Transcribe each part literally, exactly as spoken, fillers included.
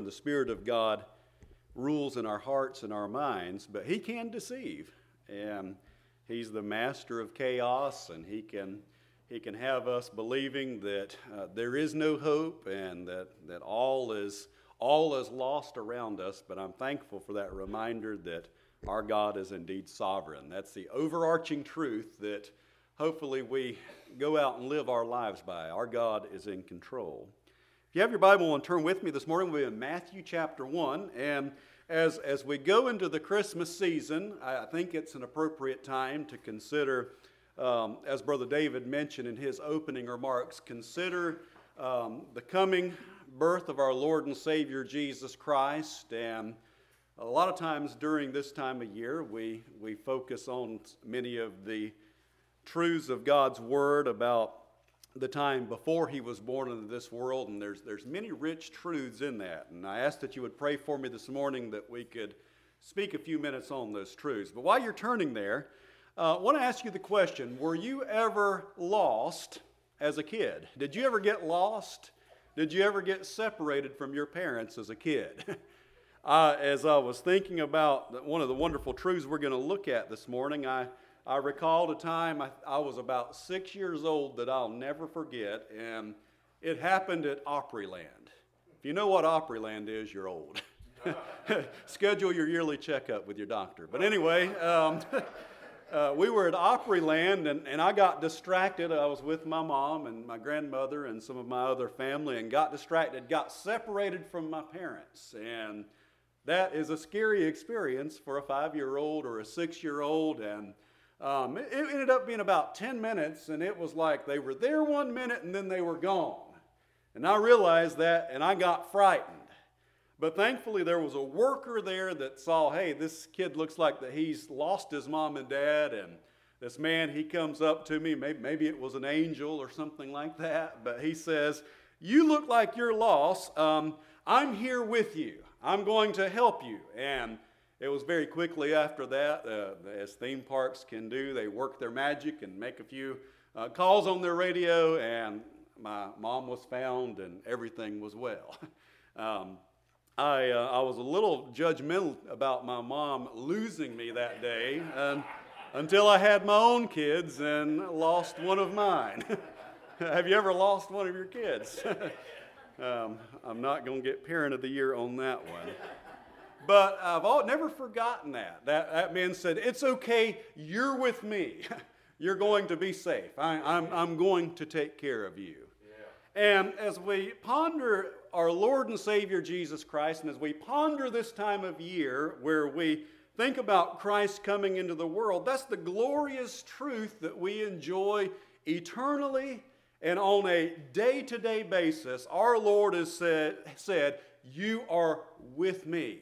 the Spirit of God rules in our hearts and our minds, but he can deceive. And he's the master of chaos, and he can he can have us believing that uh, there is no hope and that, that all is all is lost around us. But I'm thankful for that reminder that our God is indeed sovereign. That's the overarching truth that hopefully we go out and live our lives by. Our God is in control. If you have your Bible and turn with me this morning, we'll be in Matthew chapter one. And as, as we go into the Christmas season, I think it's an appropriate time to consider, um, as Brother David mentioned in his opening remarks, consider um, the coming birth of our Lord and Savior Jesus Christ. And a lot of times during this time of year, we, we focus on many of the truths of God's Word about the time before he was born into this world, and there's there's many rich truths in that. And I ask that you would pray for me this morning that we could speak a few minutes on those truths. But while you're turning there, uh, I want to ask you the question, were you ever lost as a kid? Did you ever get lost? Did you ever get separated from your parents as a kid? uh, as I was thinking about one of the wonderful truths we're going to look at this morning, I I recalled a time I, I was about six years old that I'll never forget, and it happened at Opryland. If you know what Opryland is, you're old. Schedule your yearly checkup with your doctor. But anyway, um, uh, we were at Opryland, and, and I got distracted. I was with my mom and my grandmother and some of my other family, and got distracted, got separated from my parents. And that is a scary experience for a five-year-old or a six-year-old, and Um, it, it ended up being about ten minutes, and it was like they were there one minute and then they were gone. And I realized that, and I got frightened. But thankfully there was a worker there that saw, hey, this kid looks like that he's lost his mom and dad, and this man, he comes up to me, maybe, maybe it was an angel or something like that, but he says, you look like you're lost. Um, I'm here with you. I'm going to help you. And it was very quickly after that, uh, as theme parks can do, they work their magic and make a few uh, calls on their radio, and my mom was found and everything was well. um, I, uh, I was a little judgmental about my mom losing me that day um, until I had my own kids and lost one of mine. Have you ever lost one of your kids? um, I'm not going to get Parent of the Year on that one. But I've all, never forgotten that. that. That man said, it's okay, you're with me. You're going to be safe. I, I'm, I'm going to take care of you. Yeah. And as we ponder our Lord and Savior Jesus Christ, and as we ponder this time of year where we think about Christ coming into the world, that's the glorious truth that we enjoy eternally and on a day-to-day basis. Our Lord has said, said, you are with me.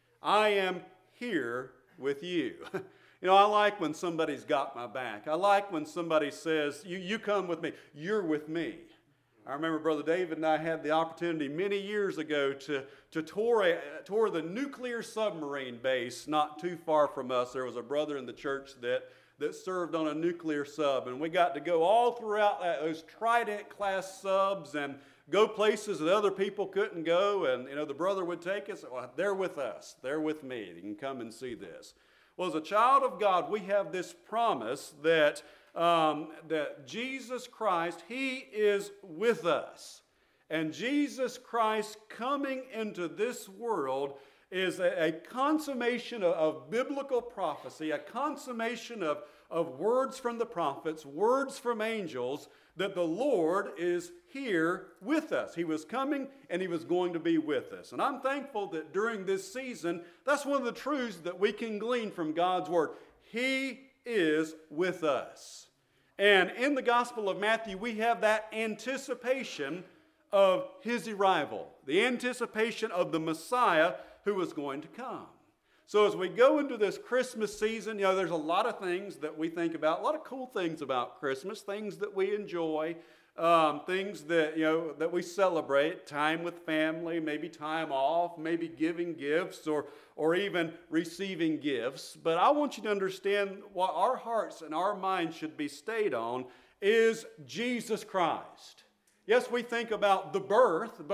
I am here with you. You know, I like when somebody's got my back. I like when somebody says, you, you come with me. You're with me. I remember Brother David and I had the opportunity many years ago to, to tour, a, tour the nuclear submarine base not too far from us. There was a brother in the church that, that served on a nuclear sub, and we got to go all throughout that, those Trident-class subs and go places that other people couldn't go, and you know the brother would take us. Well, they're with us. They're with me. You can come and see this. Well, as a child of God, we have this promise that um, that Jesus Christ, He is with us, and Jesus Christ coming into this world is a, a consummation of, of biblical prophecy, a consummation of of words from the prophets, words from angels, that the Lord is here with us. He was coming and He was going to be with us. And I'm thankful that during this season, that's one of the truths that we can glean from God's Word. He is with us. And in the Gospel of Matthew, we have that anticipation of His arrival, the anticipation of the Messiah who was going to come. So as we go into this Christmas season, you know, there's a lot of things that we think about, a lot of cool things about Christmas, things that we enjoy, um, things that, you know, that we celebrate, time with family, maybe time off, maybe giving gifts or, or even receiving gifts. But I want you to understand what our hearts and our minds should be stayed on is Jesus Christ. Yes, we think about the birth, but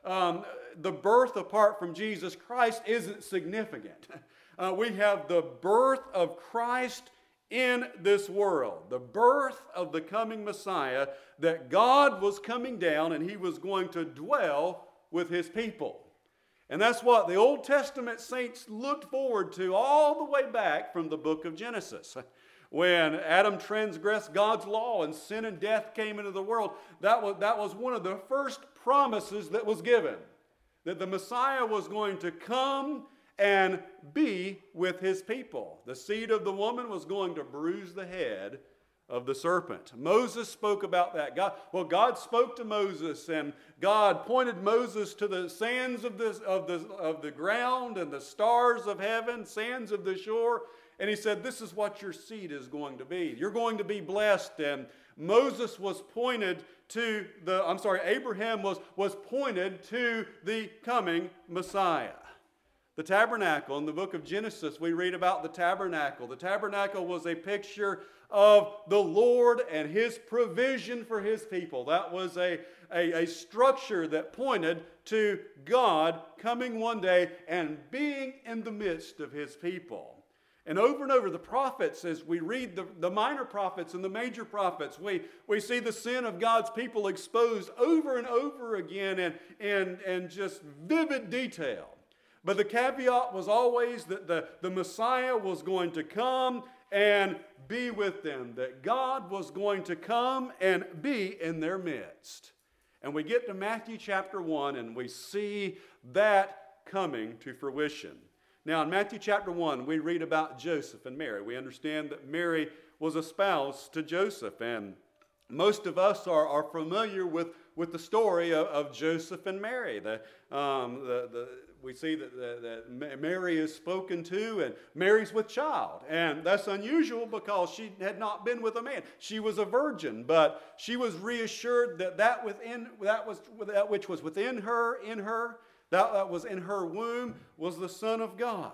um, the birth apart from Jesus Christ isn't significant. Uh, we have the birth of Christ in this world, the birth of the coming Messiah, that God was coming down and he was going to dwell with his people. And that's what the Old Testament saints looked forward to all the way back from the book of Genesis. When Adam transgressed God's law and sin and death came into the world, that was, that was one of the first promises that was given, that the Messiah was going to come and be with his people. The seed of the woman was going to bruise the head of the serpent. Moses spoke about that. God, well, God spoke to Moses, and God pointed Moses to the sands of, this, of, the, of the ground and the stars of heaven, sands of the shore, and he said, this is what your seed is going to be. You're going to be blessed. And Moses was pointed to the, I'm sorry, Abraham was, was pointed to the coming Messiah. The tabernacle, in the book of Genesis, we read about the tabernacle. The tabernacle was a picture of the Lord and his provision for his people. That was a, a, a structure that pointed to God coming one day and being in the midst of his people. And over and over, the prophets, as we read the, the minor prophets and the major prophets, we, we see the sin of God's people exposed over and over again in, in, in just vivid detail. But the caveat was always that the, the Messiah was going to come and be with them, that God was going to come and be in their midst. And we get to Matthew chapter one, and we see that coming to fruition. Now, in Matthew chapter one, we read about Joseph and Mary. We understand that Mary was espoused to Joseph, and most of us are, are familiar with, with the story of, of Joseph and Mary. The, um, the, the, we see that, that, that Mary is spoken to, and Mary's with child. And that's unusual because she had not been with a man. She was a virgin, but she was reassured that that, within, that, was, that which was within her, in her, that, that was in her womb, was the Son of God.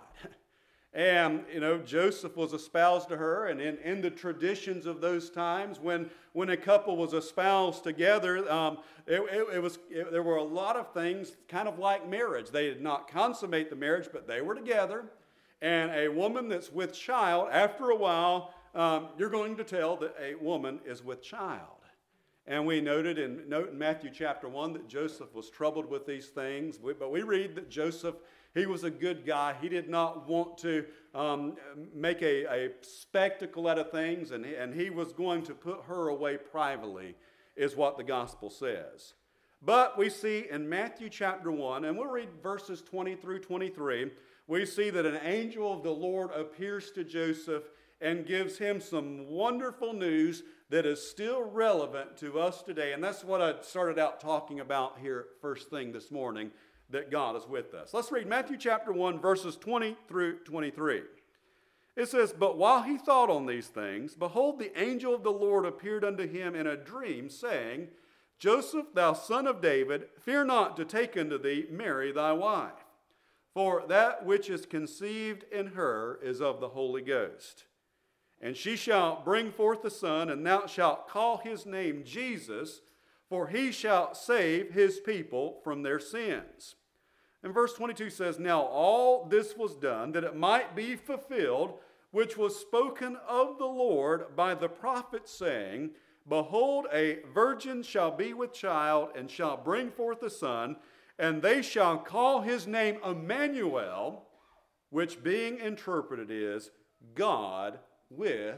And, you know, Joseph was espoused to her, and in, in the traditions of those times, when, when a couple was espoused together, um, it, it, it was it, there were a lot of things kind of like marriage. They did not consummate the marriage, but they were together. And a woman that's with child, after a while, um, you're going to tell that a woman is with child. And we noted in, note in Matthew chapter one that Joseph was troubled with these things, but we read that Joseph, he was a good guy. He did not want to um, make a, a spectacle out of things, and he, and he was going to put her away privately, is what the gospel says. But we see in Matthew chapter one, and we'll read verses twenty through twenty-three, we see that an angel of the Lord appears to Joseph and gives him some wonderful news that is still relevant to us today. And that's what I started out talking about here first thing this morning, that God is with us. Let's read Matthew chapter one, verses twenty through twenty-three. It says, "But while he thought on these things, behold, the angel of the Lord appeared unto him in a dream, saying, Joseph, thou son of David, fear not to take unto thee Mary thy wife, for that which is conceived in her is of the Holy Ghost. And she shall bring forth a son, and thou shalt call his name Jesus, for he shall save his people from their sins." And verse twenty-two says, "Now all this was done, that it might be fulfilled, which was spoken of the Lord by the prophet, saying, Behold, a virgin shall be with child, and shall bring forth a son, and they shall call his name Emmanuel, which being interpreted is, God with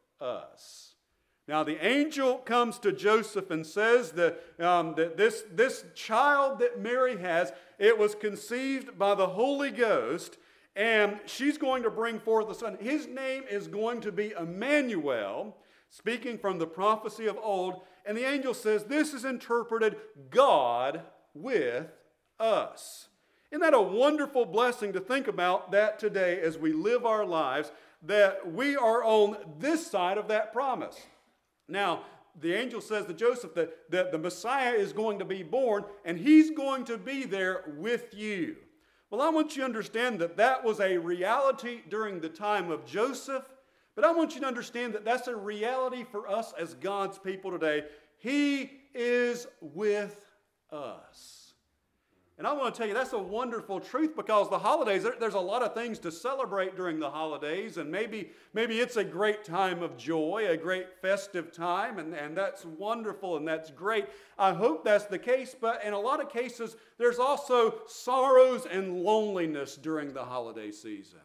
us." Now the angel comes to Joseph and says that, um, that this, this child that Mary has, it was conceived by the Holy Ghost, and she's going to bring forth a son. His name is going to be Emmanuel, speaking from the prophecy of old. And the angel says this is interpreted God with us. Isn't that a wonderful blessing to think about that today as we live our lives, that we are on this side of that promise? Now, the angel says to Joseph that, that the Messiah is going to be born, and he's going to be there with you. Well, I want you to understand that that was a reality during the time of Joseph, but I want you to understand that that's a reality for us as God's people today. He is with us. And I want to tell you, that's a wonderful truth, because the holidays, there, there's a lot of things to celebrate during the holidays, and maybe maybe it's a great time of joy, a great festive time, and, and that's wonderful and that's great. I hope that's the case, but in a lot of cases, there's also sorrows and loneliness during the holiday season.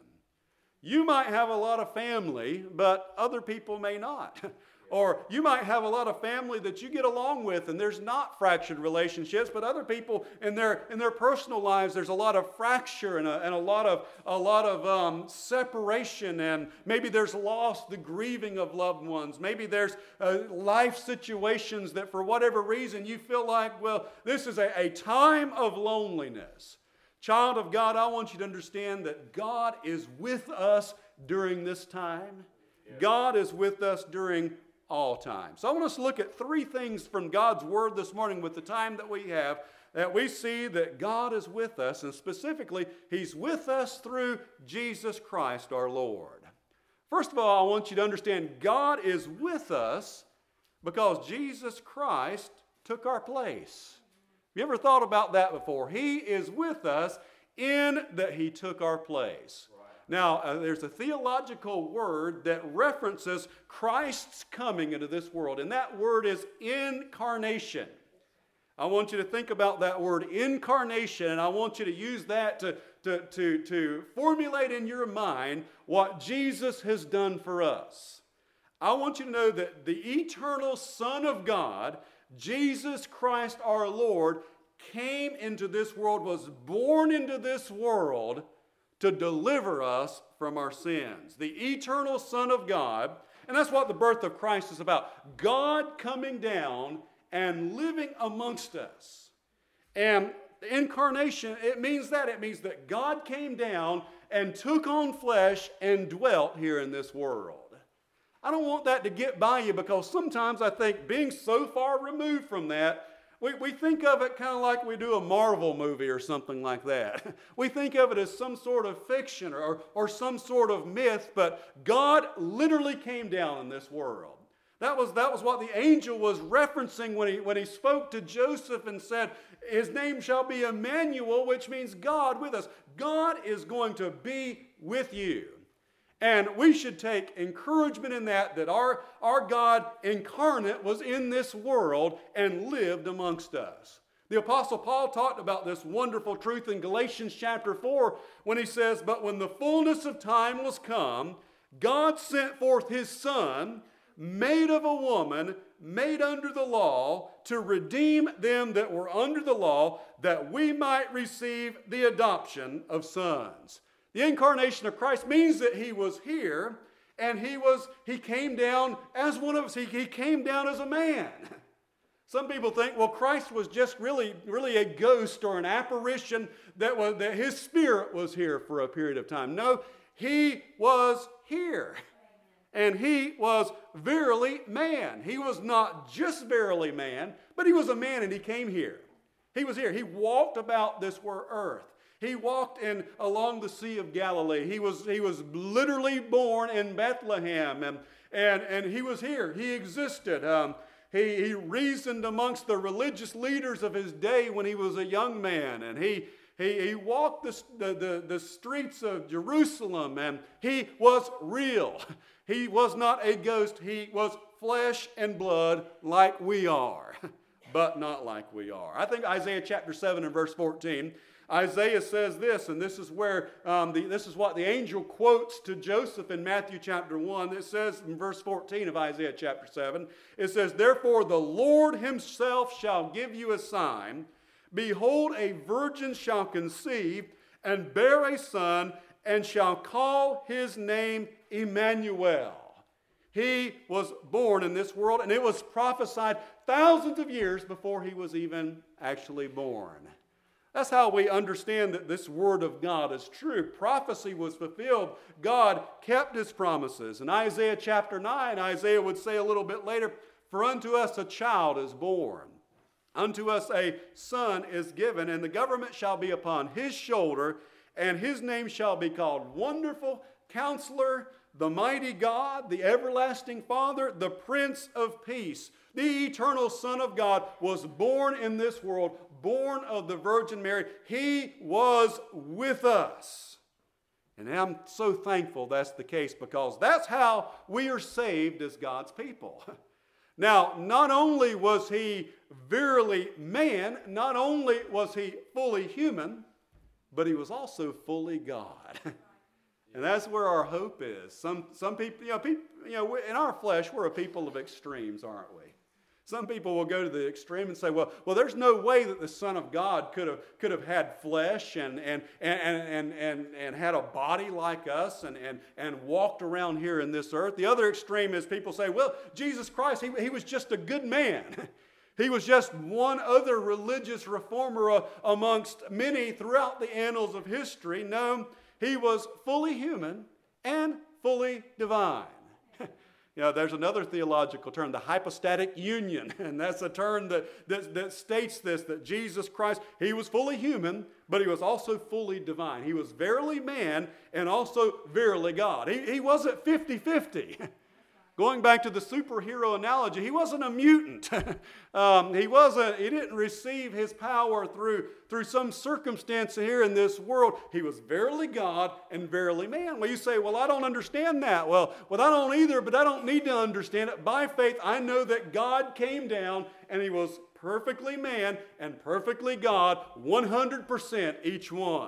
You might have a lot of family, but other people may not. Or you might have a lot of family that you get along with, and there's not fractured relationships, but other people in their in their personal lives, there's a lot of fracture and a, and a lot of a lot of um, separation, and maybe there's loss, the grieving of loved ones. Maybe there's uh, life situations that for whatever reason you feel like, well, this is a, a time of loneliness. Child of God, I want you to understand that God is with us during this time. Yeah. God is with us during all time. So I want us to look at three things from God's Word this morning with the time that we have, that we see that God is with us, and specifically, He's with us through Jesus Christ our Lord. First of all, I want you to understand God is with us because Jesus Christ took our place. Have you ever thought about that before? He is with us in that He took our place. Now, uh, there's a theological word that references Christ's coming into this world, and that word is incarnation. I want you to think about that word incarnation, and I want you to use that to, to, to, to formulate in your mind what Jesus has done for us. I want you to know that the eternal Son of God, Jesus Christ our Lord, came into this world, was born into this world to deliver us from our sins. The eternal Son of God, and that's what the birth of Christ is about. God coming down and living amongst us. And the incarnation, it means that. It means that God came down and took on flesh and dwelt here in this world. I don't want that to get by you, because sometimes I think being so far removed from that, We, we think of it kind of like we do a Marvel movie or something like that. We think of it as some sort of fiction or, or some sort of myth, but God literally came down in this world. That was, that was what the angel was referencing when he, when he spoke to Joseph and said, his name shall be Emmanuel, which means God with us. God is going to be with you. And we should take encouragement in that, that our, our God incarnate was in this world and lived amongst us. The Apostle Paul talked about this wonderful truth in Galatians chapter four when he says, "But when the fullness of time was come, God sent forth His Son, made of a woman, made under the law, to redeem them that were under the law, that we might receive the adoption of sons." The incarnation of Christ means that He was here, and He was He came down as one of us. He, he came down as a man. Some people think, well, Christ was just really, really a ghost or an apparition, that was that His Spirit was here for a period of time. No, He was here. And He was verily man. He was not just verily man, but He was a man, and He came here. He was here. He walked about this earth. He walked in along the Sea of Galilee. He was, he was literally born in Bethlehem, and, and, and He was here. He existed. Um, he, he reasoned amongst the religious leaders of His day when He was a young man, and He, he, he walked the, the, the, the streets of Jerusalem, and He was real. He was not a ghost. He was flesh and blood like we are, but not like we are. I think Isaiah chapter seven and verse fourteen, Isaiah says this, and this is where um, the, this is what the angel quotes to Joseph in Matthew chapter one. It says in verse fourteen of Isaiah chapter seven, it says, "Therefore the Lord Himself shall give you a sign. Behold, a virgin shall conceive and bear a son, and shall call His name Emmanuel." He was born in this world, and it was prophesied thousands of years before He was even actually born. That's how we understand that this Word of God is true. Prophecy was fulfilled. God kept His promises. In Isaiah chapter nine, Isaiah would say a little bit later, "For unto us a child is born. Unto us a son is given, and the government shall be upon His shoulder, and His name shall be called Wonderful, Counselor, the Mighty God, the Everlasting Father, the Prince of Peace." The eternal Son of God was born in this world, born of the Virgin Mary. He was with us. And I'm so thankful that's the case, because that's how we are saved as God's people. Now, not only was he verily man, not only was he fully human, but he was also fully God. And that's where our hope is. Some, some people, you know, people, you know, in our flesh, we're a people of extremes, aren't we? Some people will go to the extreme and say, well, well, there's no way that the Son of God could have could have had flesh and and and and and, and had a body like us and, and, and walked around here in this earth. The other extreme is people say, well, Jesus Christ, he, he was just a good man. He was just one other religious reformer amongst many throughout the annals of history. No, he was fully human and fully divine. You know, there's another theological term, the hypostatic union, and that's a term that, that, that states this, that Jesus Christ, he was fully human, but he was also fully divine. He was verily man and also verily God. He, he wasn't fifty-fifty. Going back to the superhero analogy, he wasn't a mutant. um, he wasn't. He didn't receive his power through, through some circumstance here in this world. He was verily God and verily man. Well, you say, well, I don't understand that. Well, well, I don't either, but I don't need to understand it. By faith, I know that God came down and he was perfectly man and perfectly God, one hundred percent each one.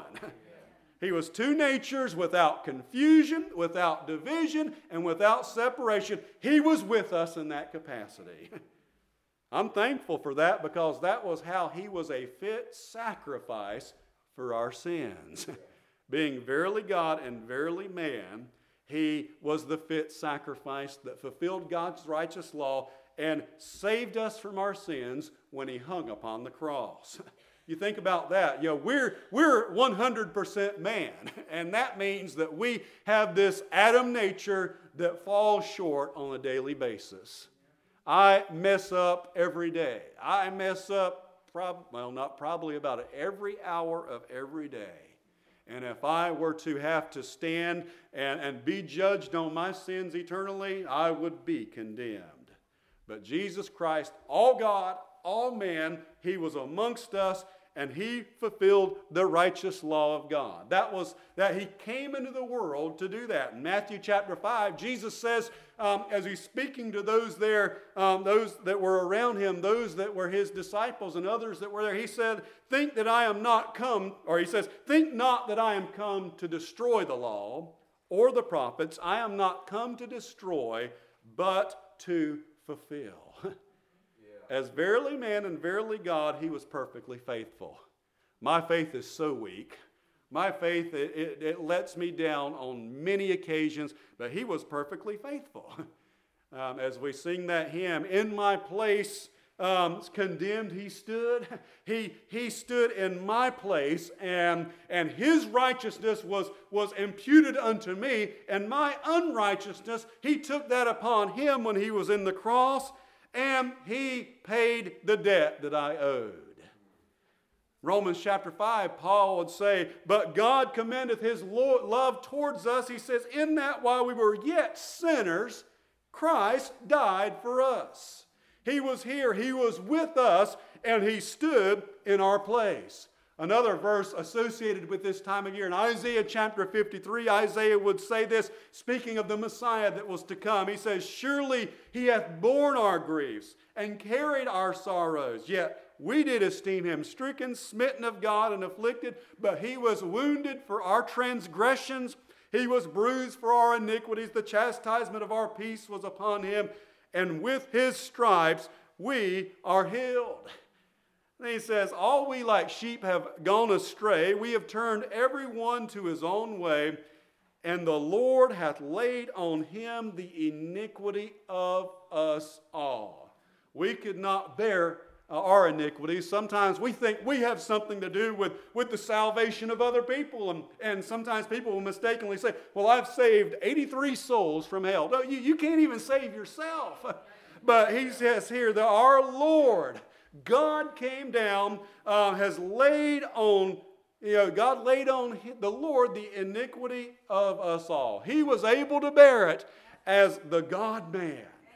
He was two natures without confusion, without division, and without separation. He was with us in that capacity. I'm thankful for that, because that was how he was a fit sacrifice for our sins. Being verily God and verily man, he was the fit sacrifice that fulfilled God's righteous law and saved us from our sins when he hung upon the cross. You think about that. You know, we're, we're one hundred percent man, and that means that we have this Adam nature that falls short on a daily basis. I mess up every day. I mess up, prob- well, not probably, about every hour of every day. And if I were to have to stand and, and be judged on my sins eternally, I would be condemned. But Jesus Christ, all God, all man, he was amongst us, and he fulfilled the righteous law of God. That was that he came into the world to do that. In Matthew chapter five, Jesus says, um, as he's speaking to those there, um, those that were around him, those that were his disciples and others that were there, he said, think that I am not come, or he says, think not that I am come to destroy the law or the prophets. I am not come to destroy, but to fulfill. As verily man and verily God, he was perfectly faithful. My faith is so weak. My faith, it, it, it lets me down on many occasions, but he was perfectly faithful. Um, as we sing that hymn, in my place um, condemned he stood. He, he stood in my place, and, and his righteousness was, was imputed unto me, and my unrighteousness, he took that upon him when he was in the cross, and he paid the debt that I owed. Romans chapter five, Paul would say, but God commendeth his love towards us. He says, in that while we were yet sinners, Christ died for us. He was here, he was with us, and he stood in our place. Another verse associated with this time of year, in Isaiah chapter fifty-three, Isaiah would say this, speaking of the Messiah that was to come. He says, surely he hath borne our griefs and carried our sorrows, yet we did esteem him stricken, smitten of God, and afflicted, but he was wounded for our transgressions. He was bruised for our iniquities. The chastisement of our peace was upon him, and with his stripes we are healed. And he says, all we like sheep have gone astray. We have turned every one to his own way, and the Lord hath laid on him the iniquity of us all. We could not bear uh, our iniquities. Sometimes we think we have something to do with, with the salvation of other people. And, and sometimes people will mistakenly say, well, I've saved eighty-three souls from hell. No, you, you can't even save yourself. But he says here that our Lord, God came down, uh, has laid on, you know, God laid on the Lord the iniquity of us all. He was able to bear it as the God-man.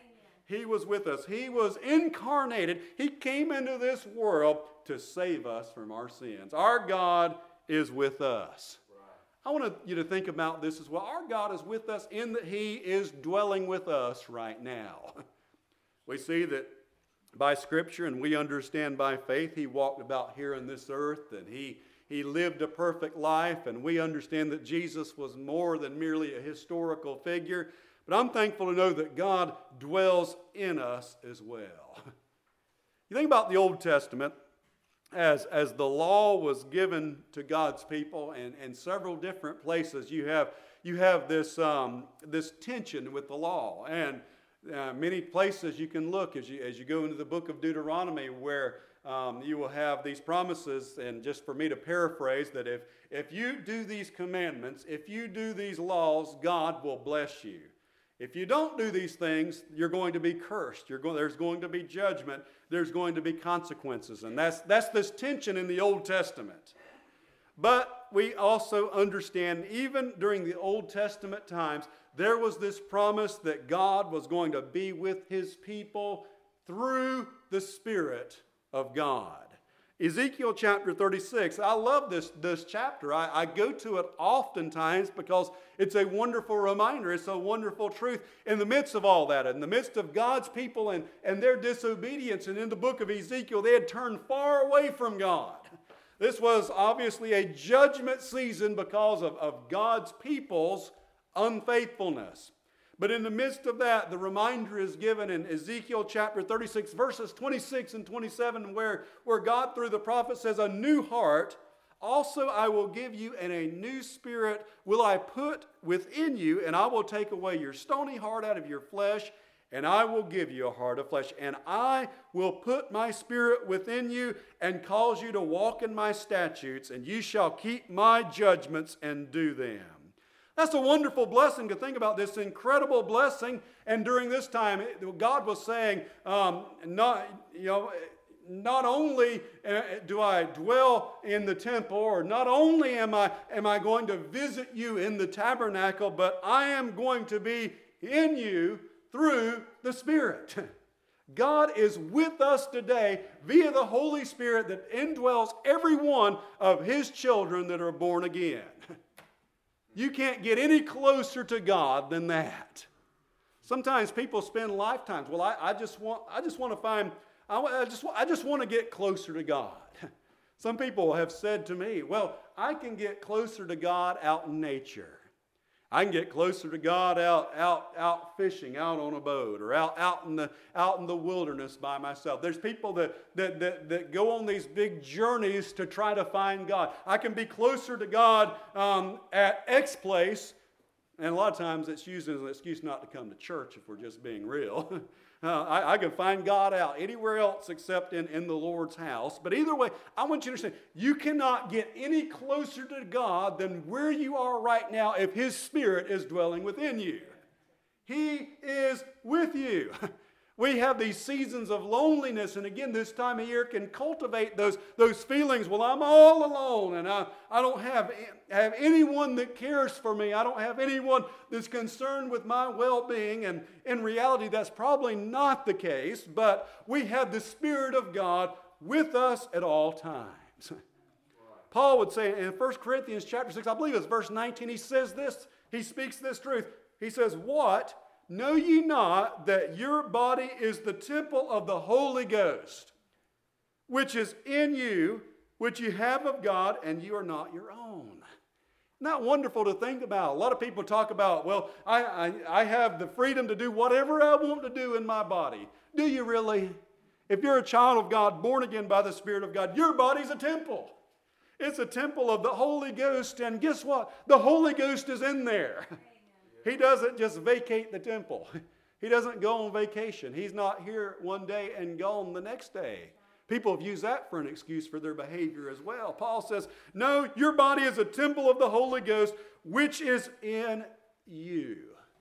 He was with us. He was incarnated. He came into this world to save us from our sins. Our God is with us. I want you to think about this as well. Our God is with us in that He is dwelling with us right now. We see that by Scripture, and we understand by faith, He walked about here on this earth, and He, he lived a perfect life, and we understand that Jesus was more than merely a historical figure. But I'm thankful to know that God dwells in us as well. You think about the Old Testament, as, as the law was given to God's people, and in several different places you have, you have this, um, this tension with the law. And uh, many places you can look as you, as you go into the book of Deuteronomy, where um, you will have these promises, and just for me to paraphrase, that if, if you do these commandments, if you do these laws, God will bless you. If you don't do these things, you're going to be cursed. You're going, there's going to be judgment. There's going to be consequences. And that's, that's this tension in the Old Testament. But we also understand, even during the Old Testament times, there was this promise that God was going to be with His people through the Spirit of God. Ezekiel chapter thirty-six, I love this, this chapter. I, I go to it oftentimes because it's a wonderful reminder. It's a wonderful truth in the midst of all that, in the midst of God's people and, and their disobedience. And in the book of Ezekiel, they had turned far away from God. This was obviously a judgment season because of, of God's people's unfaithfulness. But in the midst of that, the reminder is given in Ezekiel chapter thirty-six, verses twenty-six and twenty-seven, where, where God through the prophet says, "A new heart also I will give you, and a new spirit will I put within you, and I will take away your stony heart out of your flesh, and I will give you a heart of flesh. And I will put my spirit within you and cause you to walk in my statutes, and you shall keep my judgments and do them." That's a wonderful blessing to think about, this incredible blessing. And during this time, God was saying, um, not, you know, not only do I dwell in the temple, or not only am I, am I going to visit you in the tabernacle, but I am going to be in you through the Spirit. God is with us today via the Holy Spirit that indwells every one of His children that are born again. You can't get any closer to God than that. Sometimes people spend lifetimes, well, I, I just want, I just want to find, I, I just, I just want to get closer to God. Some people have said to me, well, I can get closer to God out in nature. I can get closer to God out, out, out fishing, out on a boat, or out, out in the, out in the wilderness by myself. There's people that, that, that, that go on these big journeys to try to find God. I can be closer to God um, at X place, and a lot of times it's used as an excuse not to come to church if we're just being real. Uh, I, I can find God out anywhere else except in, in the Lord's house. But either way, I want you to understand, you cannot get any closer to God than where you are right now if His Spirit is dwelling within you. He is with you. We have these seasons of loneliness, and again, this time of year can cultivate those, those feelings. Well, I'm all alone, and I, I don't have, have anyone that cares for me. I don't have anyone that's concerned with my well-being, and in reality, that's probably not the case, but we have the Spirit of God with us at all times. Paul would say in First Corinthians chapter six, I believe it's verse nineteen, he says this, he speaks this truth. He says, "What? Know ye not that your body is the temple of the Holy Ghost, which is in you, which you have of God, and you are not your own?" Isn't that wonderful to think about? A lot of people talk about, well, I, I, I have the freedom to do whatever I want to do in my body. Do you really? If you're a child of God, born again by the Spirit of God, your body's a temple. It's a temple of the Holy Ghost, and guess what? The Holy Ghost is in there. He doesn't just vacate the temple. He doesn't go on vacation. He's not here one day and gone the next day. People have used that for an excuse for their behavior as well. Paul says, no, your body is a temple of the Holy Ghost, which is in you.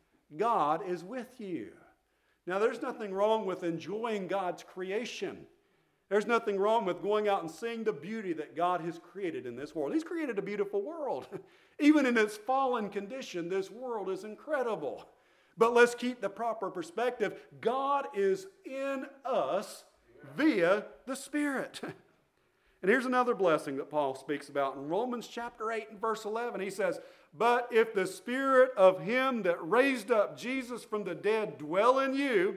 God is with you. Now, there's nothing wrong with enjoying God's creation. There's nothing wrong with going out and seeing the beauty that God has created in this world. He's created a beautiful world. Even in its fallen condition, this world is incredible. But let's keep the proper perspective. God is in us via the Spirit. And here's another blessing that Paul speaks about in Romans chapter eight and verse eleven. He says, "But if the Spirit of him that raised up Jesus from the dead dwell in you,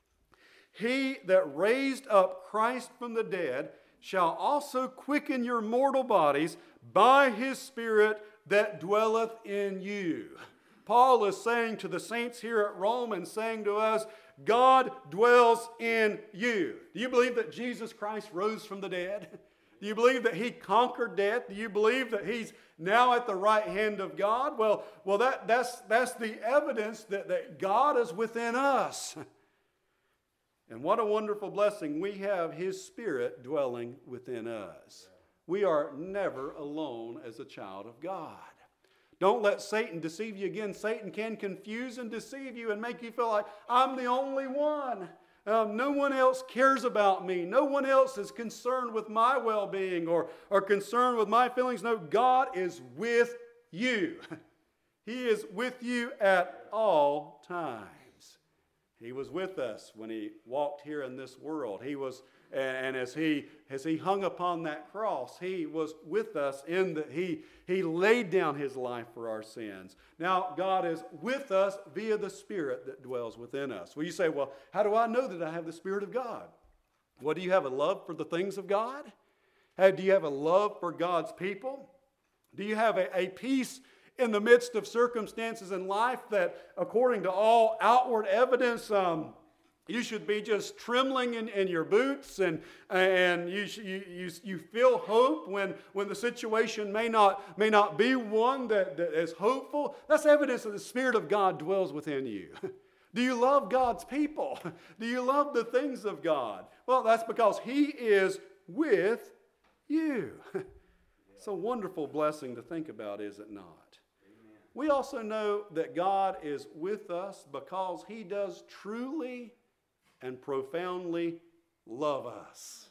he that raised up Christ from the dead shall also quicken your mortal bodies by his Spirit that dwelleth in you." Paul is saying to the saints here at Rome and saying to us, God dwells in you. Do you believe that Jesus Christ rose from the dead? Do you believe that he conquered death? Do you believe that he's now at the right hand of God? Well, well that, that's, that's the evidence that, that God is within us. And what a wonderful blessing. We have his Spirit dwelling within us. We are never alone as a child of God. Don't let Satan deceive you again. Satan can confuse and deceive you and make you feel like, I'm the only one. Um, no one else cares about me. No one else is concerned with my well-being or, or concerned with my feelings. No, God is with you. He is with you at all times. He was with us when he walked here in this world. He was, and as he as he hung upon that cross, he was with us in that he he laid down his life for our sins. Now God is with us via the Spirit that dwells within us. Well, you say, well, how do I know that I have the Spirit of God? Well, do you have a love for the things of God? How, do you have a love for God's people? Do you have a, a peace in the midst of circumstances in life that, according to all outward evidence, um, you should be just trembling in, in your boots, and, and you, you, you, you feel hope when, when the situation may not, may not be one that, that is hopeful? That's evidence that the Spirit of God dwells within you. Do you love God's people? Do you love the things of God? Well, that's because He is with you. It's a wonderful blessing to think about, is it not? We also know that God is with us because He does truly and profoundly love us.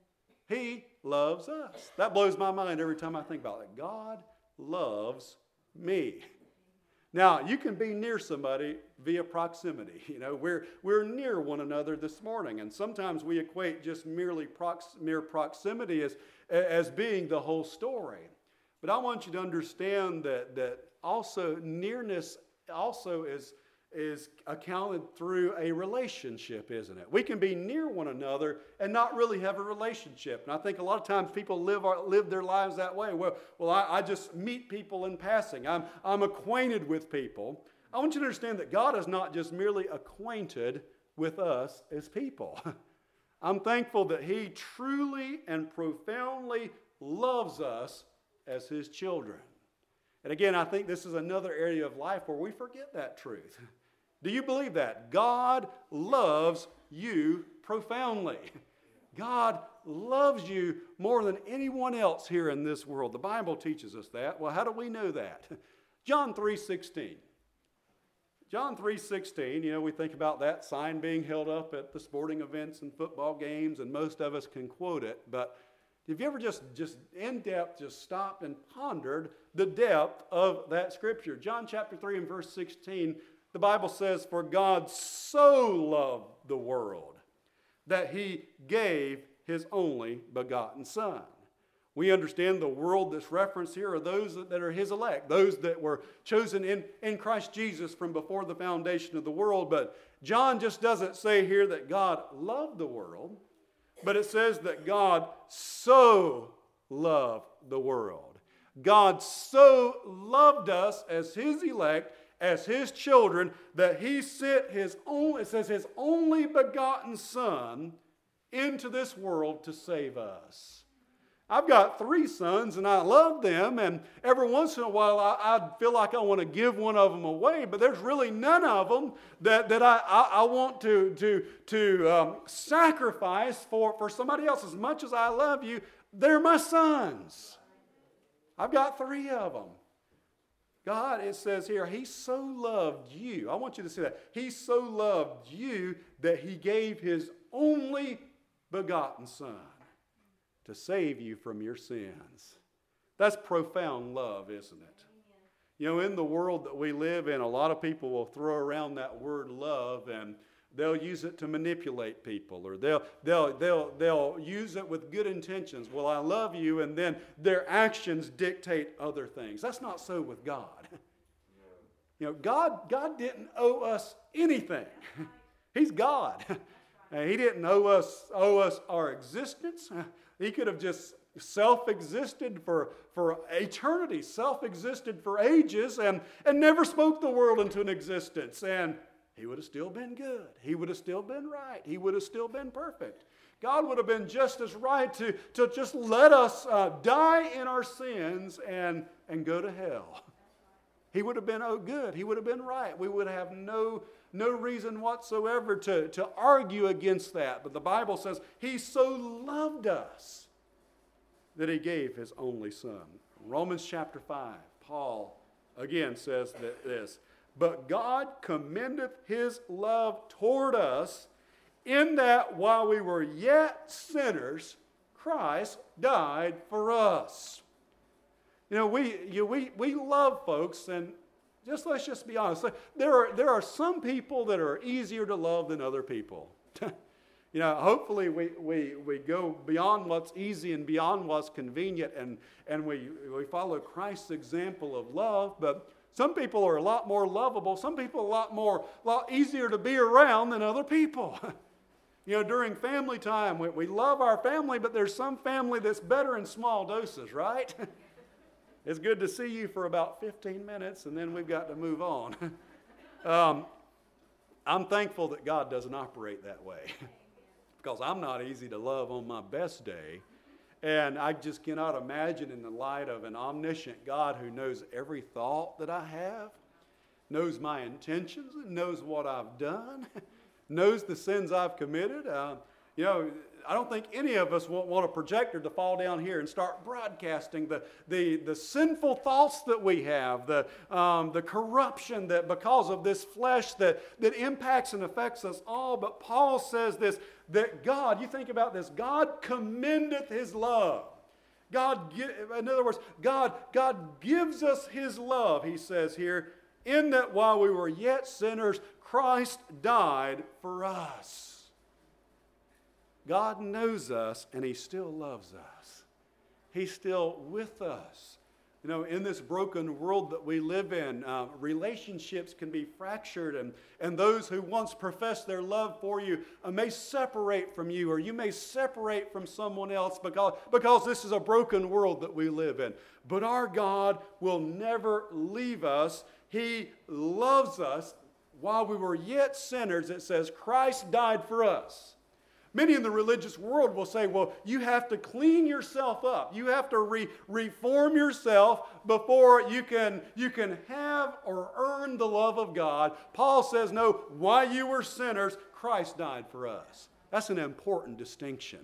He loves us. That blows my mind every time I think about it. God loves me. Now, you can be near somebody via proximity. You know, we're, we're near one another this morning, and sometimes we equate just merely prox, mere proximity as, as being the whole story. But I want you to understand that, that also nearness also is, is accounted through a relationship, isn't it? We can be near one another and not really have a relationship. And I think a lot of times people live our, live their lives that way. Well, well I, I just meet people in passing. I'm, I'm acquainted with people. I want you to understand that God is not just merely acquainted with us as people. I'm thankful that He truly and profoundly loves us as His children. And again, I think this is another area of life where we forget that truth. Do you believe that? God loves you profoundly. God loves you more than anyone else here in this world. The Bible teaches us that. Well, how do we know that? John three sixteen. John three sixteen, you know, we think about that sign being held up at the sporting events and football games, and most of us can quote it, but have you ever just, just in depth just stopped and pondered the depth of that scripture? John chapter three and verse sixteen, the Bible says, "For God so loved the world that He gave His only begotten Son." We understand the world that's referenced here are those that are His elect, those that were chosen in, in Christ Jesus from before the foundation of the world. But John just doesn't say here that God loved the world, but it says that God so loved the world. God so loved us as His elect, as His children, that He sent His own, it says His only begotten Son into this world to save us. I've got three sons and I love them, and every once in a while I, I feel like I want to give one of them away, but there's really none of them that, that I, I, I want to, to, to um, sacrifice for, for somebody else. As much as I love you, they're my sons. I've got three of them. God, it says here, He so loved you. I want you to see that. He so loved you that He gave His only begotten Son to save you from your sins. That's profound love, isn't it? You know, in the world that we live in, a lot of people will throw around that word love, and they'll use it to manipulate people, or they'll they'll they'll they'll use it with good intentions. Well, I love you, and then their actions dictate other things. That's not so with God. You know, God God didn't owe us anything. He's God. He didn't owe us owe us our existence. He could have just self-existed for, for eternity, self-existed for ages, and, and never spoke the world into an existence. And he would have still been good. He would have still been right. He would have still been perfect. God would have been just as right to, to just let us uh, die in our sins and, and go to hell. He would have been oh, good. He would have been right. We would have no, no reason whatsoever to, to argue against that. But the Bible says he so loved us that he gave his only son. Romans chapter five, Paul again says that this, but God commendeth his love toward us in that while we were yet sinners, Christ died for us. You know, we, you, we, we love folks, and just let's just be honest. There are, there are some people that are easier to love than other people. You know, hopefully we, we, we go beyond what's easy and beyond what's convenient, and, and we, we follow Christ's example of love. But some people are a lot more lovable. Some people are a lot more, lot easier to be around than other people. You know, during family time, we, we love our family, but there's some family that's better in small doses, right? It's good to see you for about fifteen minutes, and then we've got to move on. um, I'm thankful that God doesn't operate that way. Because I'm not easy to love on my best day. And I just cannot imagine, in the light of an omniscient God who knows every thought that I have, knows my intentions, knows what I've done, knows the sins I've committed. Uh, you know, I don't think any of us want, want a projector to fall down here and start broadcasting the, the, the sinful thoughts that we have, the, um, the corruption that because of this flesh that, that impacts and affects us all. But Paul says this, that God, you think about this, God commendeth his love. God, in other words, God, God gives us his love, he says here, in that while we were yet sinners, Christ died for us. God knows us, and he still loves us. He's still with us. You know, in this broken world that we live in, uh, relationships can be fractured, and, and those who once professed their love for you uh, may separate from you, or you may separate from someone else because, because this is a broken world that we live in. But our God will never leave us. He loves us. While we were yet sinners, it says, Christ died for us. Many in the religious world will say, well, you have to clean yourself up. You have to re- reform yourself before you can, you can have or earn the love of God. Paul says, no, while you were sinners, Christ died for us. That's an important distinction.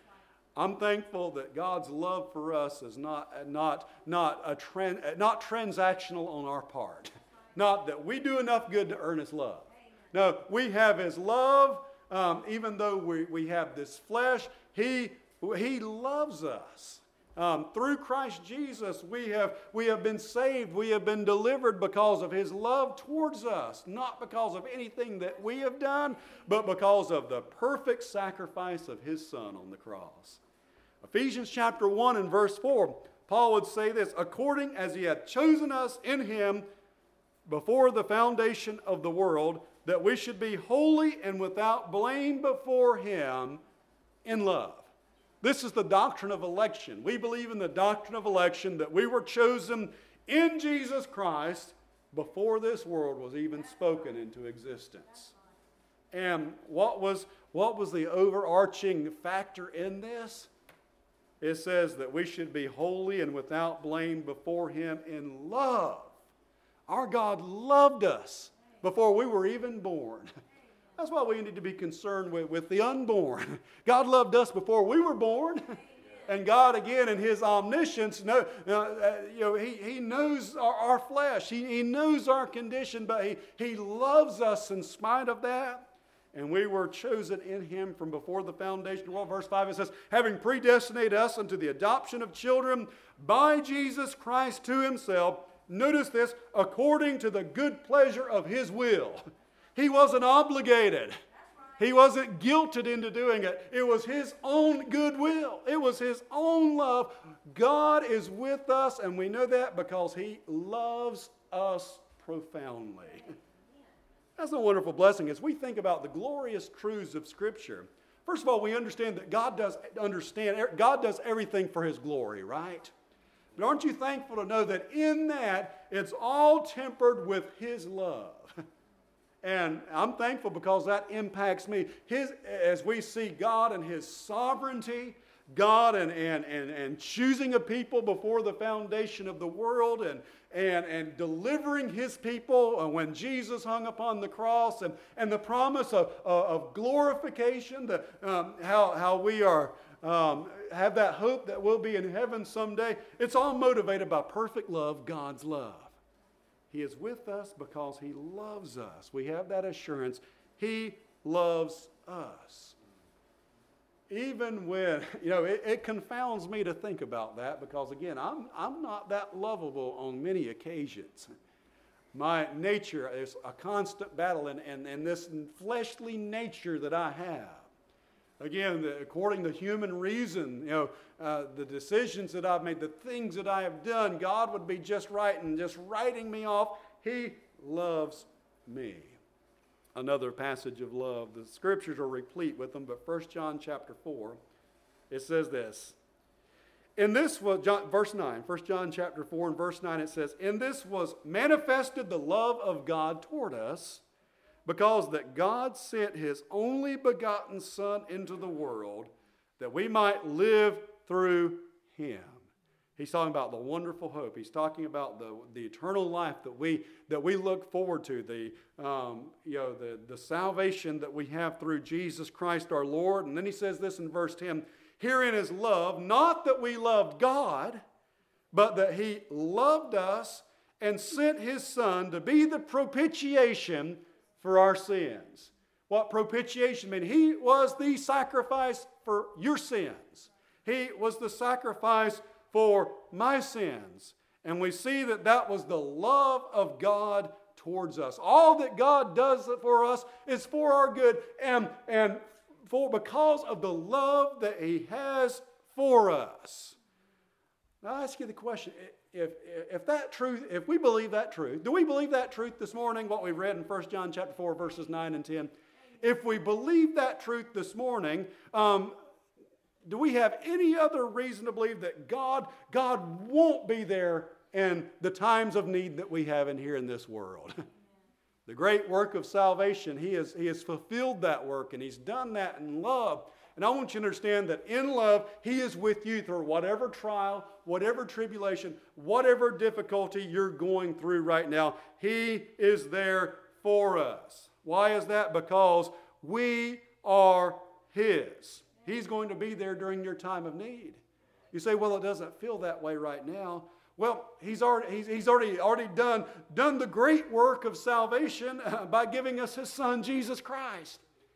I'm thankful that God's love for us is not, not, not, a tran- not transactional on our part. Not that we do enough good to earn his love. No, we have his love. Um, even though we, we have this flesh, he, he loves us. Um, through Christ Jesus, we have, we have been saved. We have been delivered because of his love towards us. Not because of anything that we have done, but because of the perfect sacrifice of his Son on the cross. Ephesians chapter one and verse four, Paul would say this, according as he hath chosen us in him before the foundation of the world, that we should be holy and without blame before him in love. This is the doctrine of election. We believe in the doctrine of election, that we were chosen in Jesus Christ before this world was even spoken into existence. And what was, what was the overarching factor in this? It says that we should be holy and without blame before him in love. Our God loved us before we were even born. That's why we need to be concerned with, with the unborn. God loved us before we were born. And God, again, in his omniscience, know, uh, you know, he, he knows our, our flesh. He, he knows our condition, but he, he loves us in spite of that. And we were chosen in him from before the foundation of the world. Verse five, it says, having predestinated us unto the adoption of children by Jesus Christ to himself, notice this, according to the good pleasure of His will. He wasn't obligated. He wasn't guilted into doing it. It was His own good will. It was His own love. God is with us, and we know that because He loves us profoundly. That's a wonderful blessing as we think about the glorious truths of Scripture. First of all, we understand that God does understand, God does everything for His glory, right? But aren't you thankful to know that in that, it's all tempered with His love? And I'm thankful because that impacts me. His, as we see God and His sovereignty, God and, and, and, and choosing a people before the foundation of the world and, and, and delivering His people when Jesus hung upon the cross and, and the promise of, of, of glorification, the, um, how, how we are um, have that hope that we'll be in heaven someday. It's all motivated by perfect love, God's love. He is with us because He loves us. We have that assurance. He loves us. Even when, you know, it, it confounds me to think about that because, again, I'm, I'm not that lovable on many occasions. My nature is a constant battle in, in, in this fleshly nature that I have. Again, the, according to human reason, you know, uh, the decisions that I've made, the things that I have done, God would be just right and just writing me off. He loves me. Another passage of love. The Scriptures are replete with them, but First John chapter four, it says this. In this was, John, verse nine, First John chapter four and verse nine, it says, in this was manifested the love of God toward us, because that God sent His only begotten Son into the world that we might live through Him. He's talking about the wonderful hope. He's talking about the, the eternal life that we that we look forward to, the um, you know the, the salvation that we have through Jesus Christ our Lord. And then he says this in verse ten, herein is love, not that we loved God, but that He loved us and sent His Son to be the propitiation for our sins. What propitiation means? He was the sacrifice for your sins. He was the sacrifice for my sins. And we see that that was the love of God towards us. All that God does for us is for our good and, and for because of the love that He has for us. Now I ask you the question, If, if that truth, if we believe that truth, do we believe that truth this morning, what we read in First John chapter four, verses nine and ten? If we believe that truth this morning, um, do we have any other reason to believe that God, God won't be there in the times of need that we have in here in this world? The great work of salvation, He has, He has fulfilled that work, and He's done that in love. And I want you to understand that in love, He is with you through whatever trial, whatever tribulation, whatever difficulty you're going through right now. He is there for us. Why is that? Because we are His. He's going to be there during your time of need. You say, well, it doesn't feel that way right now. Well, He's already, he's, he's already, already done, done the great work of salvation by giving us His Son, Jesus Christ.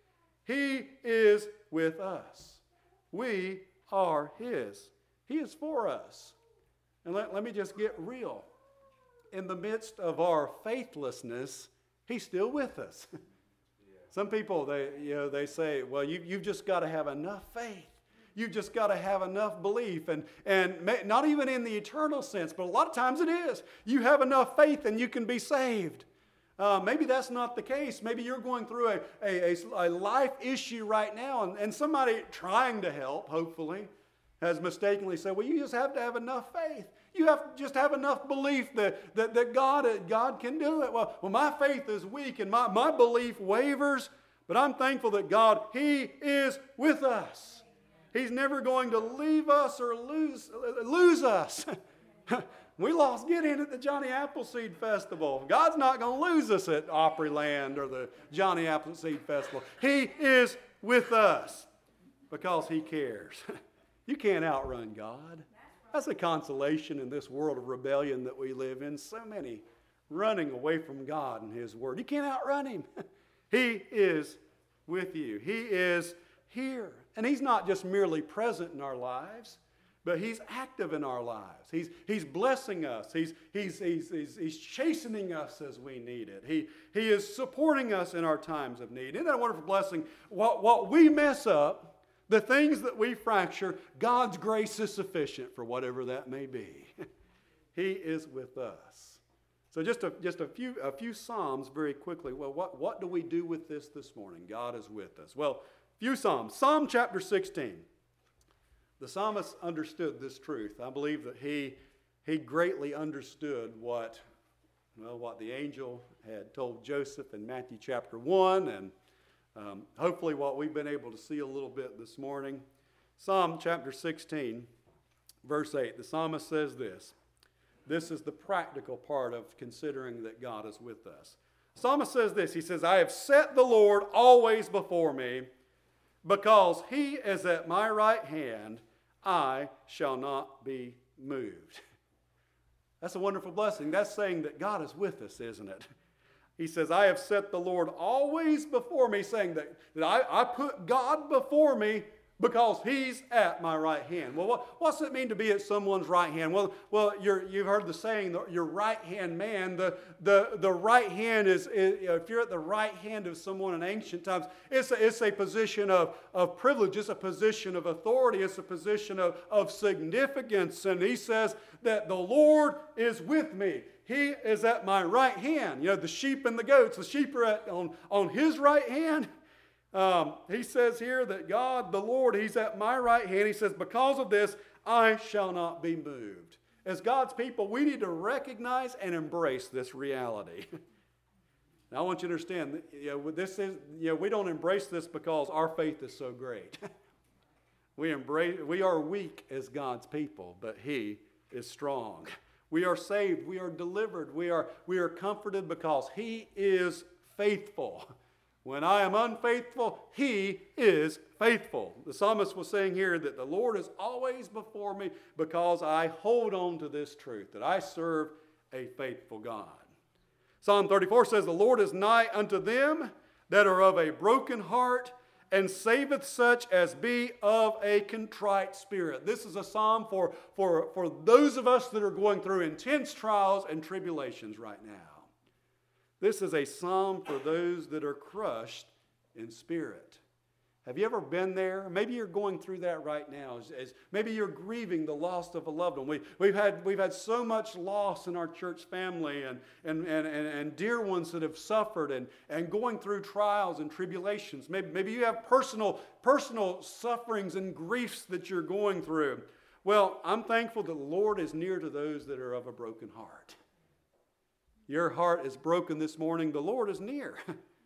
He is with us. We are His. He is for us. And let, let me just get real. In the midst of our faithlessness, He's still with us. Yeah. Some people, they, you know, they say, well, you, you've just got to have enough faith. You've just got to have enough belief. And, and may, not even in the eternal sense, but a lot of times it is. You have enough faith and you can be saved. Uh, maybe that's not the case. Maybe you're going through a, a, a life issue right now, and, and somebody trying to help, hopefully, has mistakenly said, well, you just have to have enough faith. You have to just have enough belief that, that, that God, God can do it. Well, well, my faith is weak, and my, my belief wavers, but I'm thankful that God, He is with us. He's never going to leave us or lose, lose us. We lost Gideon at the Johnny Appleseed Festival. God's not going to lose us at Opryland or the Johnny Appleseed Festival. He is with us because He cares. You can't outrun God. That's a consolation in this world of rebellion that we live in. So many running away from God and His Word. You can't outrun Him. He is with you. He is here. And He's not just merely present in our lives. but He's active in our lives. He's, he's blessing us. He's, he's, he's, he's, he's chastening us as we need it. He, he is supporting us in our times of need. Isn't that a wonderful blessing? What, what we mess up, the things that we fracture, God's grace is sufficient for whatever that may be. He is with us. So just a, just a few a few Psalms very quickly. Well, what, what do we do with this this morning? God is with us. Well, few Psalms. Psalm chapter sixteen. The psalmist understood this truth. I believe that he, he greatly understood what, well, what the angel had told Joseph in Matthew chapter one, and um, hopefully what we've been able to see a little bit this morning. Psalm chapter sixteen, verse eight. The psalmist says this. This is the practical part of considering that God is with us. The psalmist says this. He says, I have set the Lord always before me, because He is at my right hand, I shall not be moved. That's a wonderful blessing. That's saying that God is with us, isn't it? He says, I have set the Lord always before me, saying that, that I, I put God before me because He's at my right hand. Well, what, what's it mean to be at someone's right hand? Well, well, you're, you've heard the saying, your right-hand man. The, the, the right hand is, is, if you're at the right hand of someone in ancient times, it's a, it's a position of, of privilege. It's a position of authority. It's a position of, of significance. And he says that the Lord is with me. He is at my right hand. You know, the sheep and the goats, the sheep are at, on, on His right hand. Um, he says here that God, the Lord, He's at my right hand. He says, because of this, I shall not be moved. As God's people, we need to recognize and embrace this reality. Now, I want you to understand, that, you know, this is, you know, we don't embrace this because our faith is so great. we, embrace, we are weak as God's people, but He is strong. We are saved. We are delivered. We are, we are comforted because He is faithful. When I am unfaithful, He is faithful. The psalmist was saying here that the Lord is always before me because I hold on to this truth, that I serve a faithful God. Psalm thirty-four says, the Lord is nigh unto them that are of a broken heart, and saveth such as be of a contrite spirit. This is a psalm for, for, for those of us that are going through intense trials and tribulations right now. This is a psalm for those that are crushed in spirit. Have you ever been there? Maybe you're going through that right now. As, as maybe you're grieving the loss of a loved one. We, we've, had, we've had so much loss in our church family and, and, and, and, and dear ones that have suffered and, and going through trials and tribulations. Maybe, maybe you have personal, personal sufferings and griefs that you're going through. Well, I'm thankful that the Lord is near to those that are of a broken heart. Your heart is broken this morning. The Lord is near.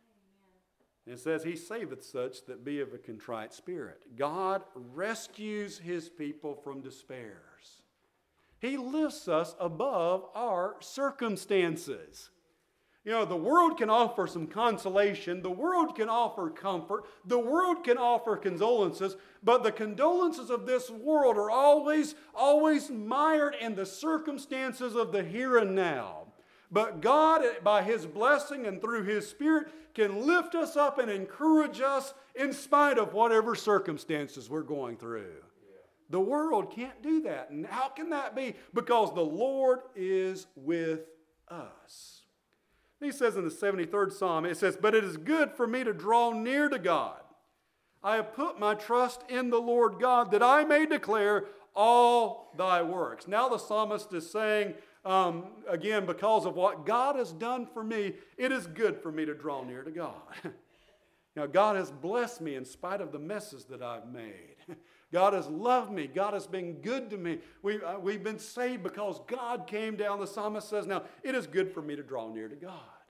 It says, He saveth such that be of a contrite spirit. God rescues His people from despairs. He lifts us above our circumstances. You know, the world can offer some consolation. The world can offer comfort. The world can offer condolences. But the condolences of this world are always, always mired in the circumstances of the here and now. But God, by His blessing and through His Spirit, can lift us up and encourage us in spite of whatever circumstances we're going through. Yeah. The world can't do that. And how can that be? Because the Lord is with us. He says in the seventy-third Psalm, it says, but it is good for me to draw near to God. I have put my trust in the Lord God, that I may declare all Thy works. Now the psalmist is saying, Um, again, because of what God has done for me, it is good for me to draw near to God. You know, God has blessed me in spite of the messes that I've made. God has loved me. God has been good to me. We, uh, we've been saved because God came down. The psalmist says, now, it is good for me to draw near to God.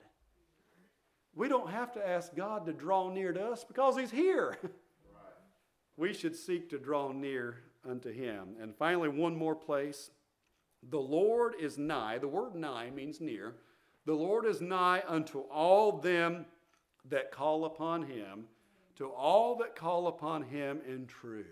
We don't have to ask God to draw near to us because He's here. Right. We should seek to draw near unto Him. And finally, one more place. The Lord is nigh. The word nigh means near. The Lord is nigh unto all them that call upon Him, to all that call upon Him in truth.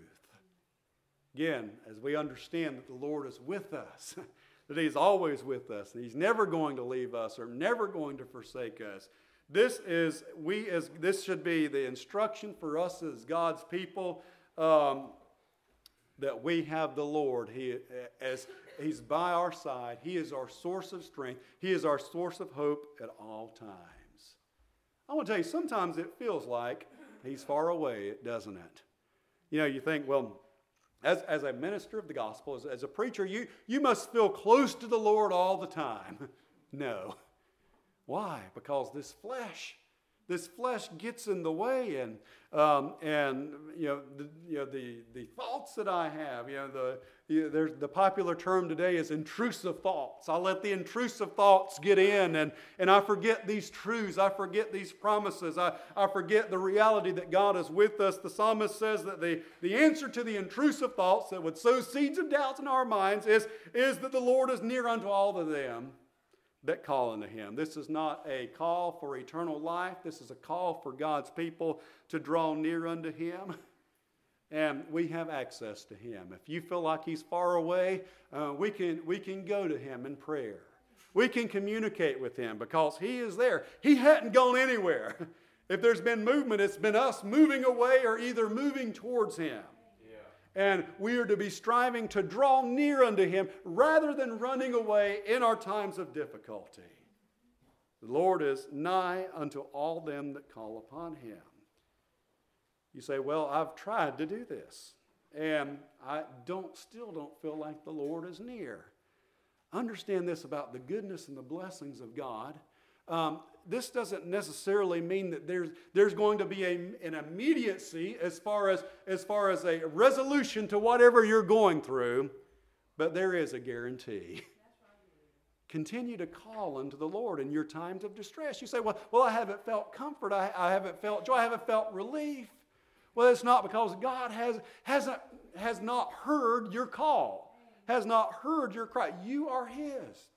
Again, as we understand that the Lord is with us, that He's always with us, and He's never going to leave us or never going to forsake us. This is we as this should be the instruction for us as God's people. Um, that we have the Lord. He, as He's by our side. He is our source of strength. He is our source of hope at all times. I want to tell you, sometimes it feels like He's far away, doesn't it? You know, you think, well, as, as a minister of the gospel, as, as a preacher, you, you must feel close to the Lord all the time. No. Why? Because this flesh, this flesh gets in the way, and um, and you know the you know the, the thoughts that I have, you know the you know, there's the popular term today is intrusive thoughts. I let the intrusive thoughts get in, and and I forget these truths. I forget these promises. I, I forget the reality that God is with us. The psalmist says that the, the answer to the intrusive thoughts that would sow seeds of doubts in our minds is, is that the Lord is near unto all of them that call unto Him. This is not a call for eternal life. This is a call for God's people to draw near unto Him. And we have access to Him. If you feel like He's far away, uh, we can, we can go to Him in prayer. We can communicate with Him because He is there. He hadn't gone anywhere. If there's been movement, it's been us moving away or either moving towards Him. And we are to be striving to draw near unto Him rather than running away in our times of difficulty. The Lord is nigh unto all them that call upon Him. You say, well, I've tried to do this, and I don't still don't feel like the Lord is near. Understand this about the goodness and the blessings of God. Um, this doesn't necessarily mean that there's there's going to be a, an immediacy as far as as far as a resolution to whatever you're going through, but there is a guarantee. Continue to call unto the Lord in your times of distress. You say, well, well, I haven't felt comfort. I, I haven't felt joy. I haven't felt relief. Well, it's not because God has hasn't has not heard your call, has not heard your cry. You are His.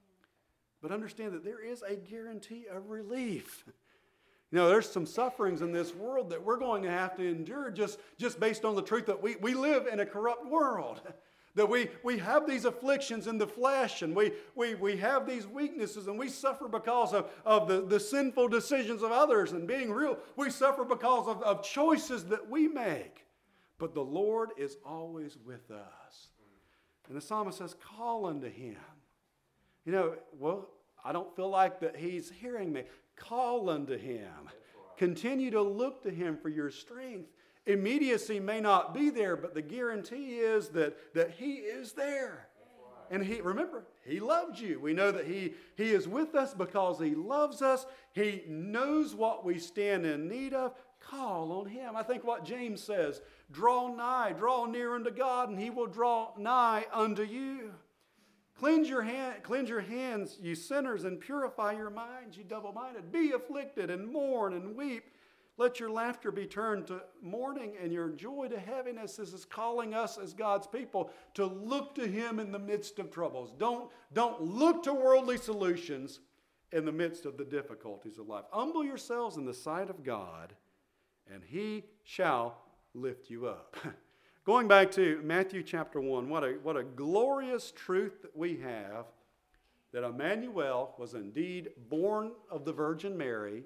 But understand that there is a guarantee of relief. You know, there's some sufferings in this world that we're going to have to endure just, just based on the truth that we, we live in a corrupt world. That we, we have these afflictions in the flesh, and we, we, we have these weaknesses, and we suffer because of, of the, the sinful decisions of others. And being real, we suffer because of, of choices that we make. But the Lord is always with us. And the psalmist says, call unto Him. You know, well, I don't feel like that He's hearing me. Call unto Him. Continue to look to Him for your strength. Immediacy may not be there, but the guarantee is that, that He is there. And He, remember, He loved you. We know that He, he is with us because He loves us. He knows what we stand in need of. Call on Him. I think what James says, draw nigh, draw near unto God, and He will draw nigh unto you. Cleanse your, hand, cleanse your hands, you sinners, and purify your minds, you double-minded. Be afflicted and mourn and weep. Let your laughter be turned to mourning and your joy to heaviness. This is calling us as God's people to look to Him in the midst of troubles. Don't, don't look to worldly solutions in the midst of the difficulties of life. Humble yourselves in the sight of God, and He shall lift you up. Going back to Matthew chapter one, what a, what a glorious truth that we have, that Emmanuel was indeed born of the Virgin Mary.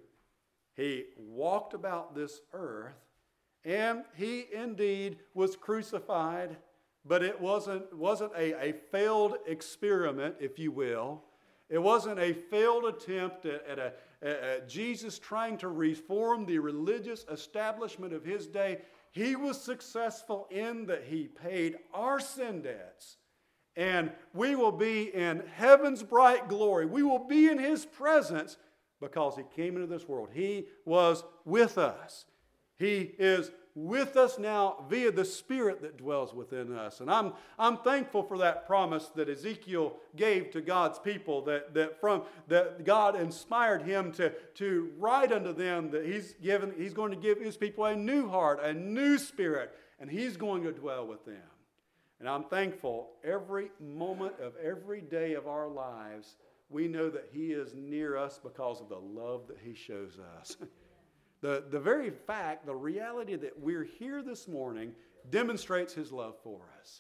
He walked about this earth, and He indeed was crucified, but it wasn't, wasn't a, a failed experiment, if you will. It wasn't a failed attempt at, at, a, at Jesus trying to reform the religious establishment of His day. He was successful in that He paid our sin debts. And we will be in heaven's bright glory. We will be in His presence because He came into this world. He was with us. He is with us now via the Spirit that dwells within us. And I'm, I'm thankful for that promise that Ezekiel gave to God's people, that, that, from, that God inspired him to, to write unto them that he's, given, he's going to give His people a new heart, a new spirit, and He's going to dwell with them. And I'm thankful every moment of every day of our lives, we know that He is near us because of the love that He shows us. The, the very fact, the reality that we're here this morning demonstrates His love for us.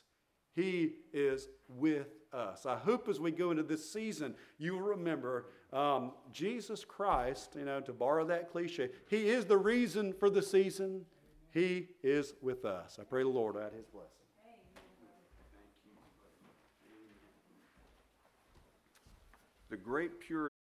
He is with us. I hope as we go into this season, you will remember um, Jesus Christ, you know, to borrow that cliche, He is the reason for the season. He is with us. I pray the Lord add His blessing. the great pure